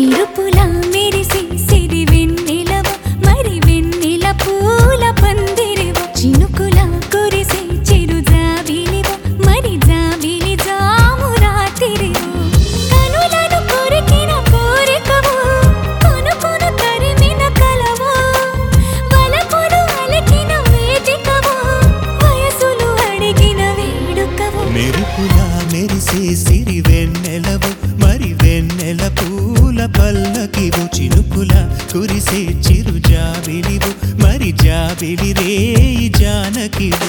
మెరుపులా మెరిసే సిరి వెన్నెలవో మరి వెన్నెల పూల పందిరివో చినుకులా కురిసే చిరు జాబిలివో మరి జాబిలి జాము రాత్రివో కనులను కొరికిన కోరికవో కొనుకొను తరిమిన కలవో వలపులు అలికిన వేదికవో వయసులు అడిగిన వేడుకవో మెరుపులా మెరిసే సిరి వెన్నెలవో మరి వెన్నెల పూల పల్లకివో చినుకుల కురిసే చిరు జాబిలివో మరి జాబిలి రేయి జానకివో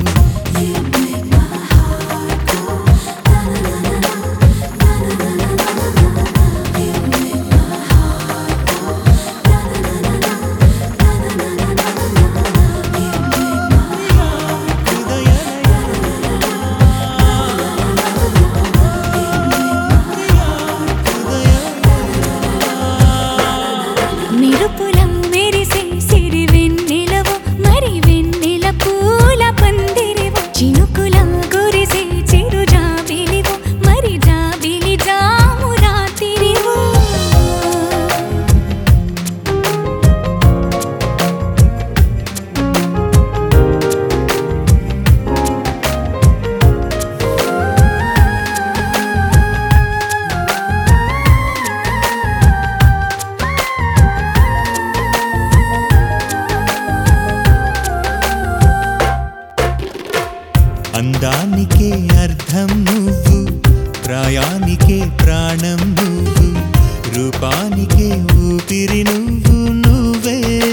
మెరుపులా మెరిసే సిరి వెన్నెలవో మరి వెన్నెల పూల పందిరివో చినుకులా కురిసే చిరు జాబిలివో మరి జాబిలి జాము రాత్రివో అందానికే అర్థం నువ్వు ప్రాయానికే ప్రాణం నువ్వు రూపానికే ఊపిరి నువ్వు నువ్వే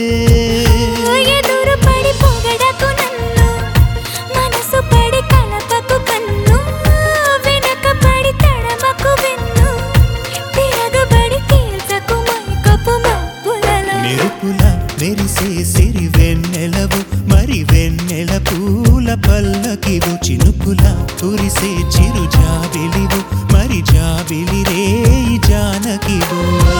ఎదురు పడి పొగడకు నన్ను మనసు పడి కలపకు కన్ను వెనక పడి తడమకు వెన్ను తిరగబడి తీల్చకు మైకపు మబ్బులలో మెరుపులా మెరిసే సిరి వెన్నెలవు మరి వెన్నెల పూల పల్లకివు చినుకుల కురిసే చిరు జాబిలివు మరి జాబిలి రేయి జానకివు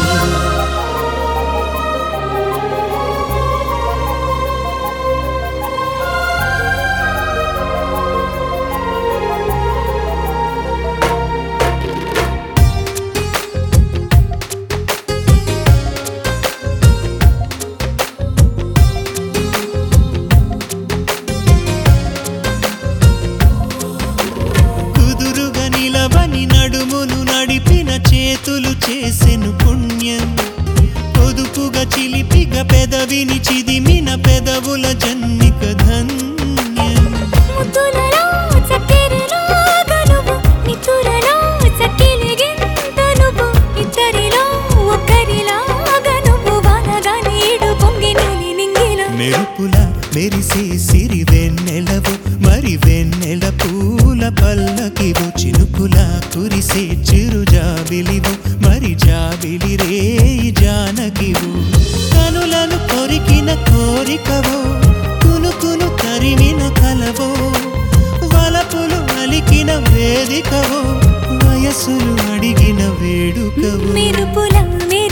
నిలవని నడుమును నడిపిన చేతులు చేసెను పుణ్యం పొదుపుగా చిలిపిగా పెదవిని చిదిమిన పెదవుల జన్నిక ధన్యం ముద్దులలో చక్కెరలో గనువు నితురలో చక్కిలిగింత నువ్వు ఇద్దరిలో ఒక్కరిలా గనువు వానగా నీడు పొంగి నీలి నింగిలో మెరుపుల మెరిసే సిరి వెన్నెలవు మరి వెన్నెల పూల పల్లకివు చినుకుల కురిసే చిరు జాబిలివు మరి జాబిలి రేయి జానకివు కనులను కొరికిన కోరికవో కునుకును తరిమిన కలవో వలపులు అలికిన వేదికవో వయసులు అడిగిన వేడుకవో మెరుపుల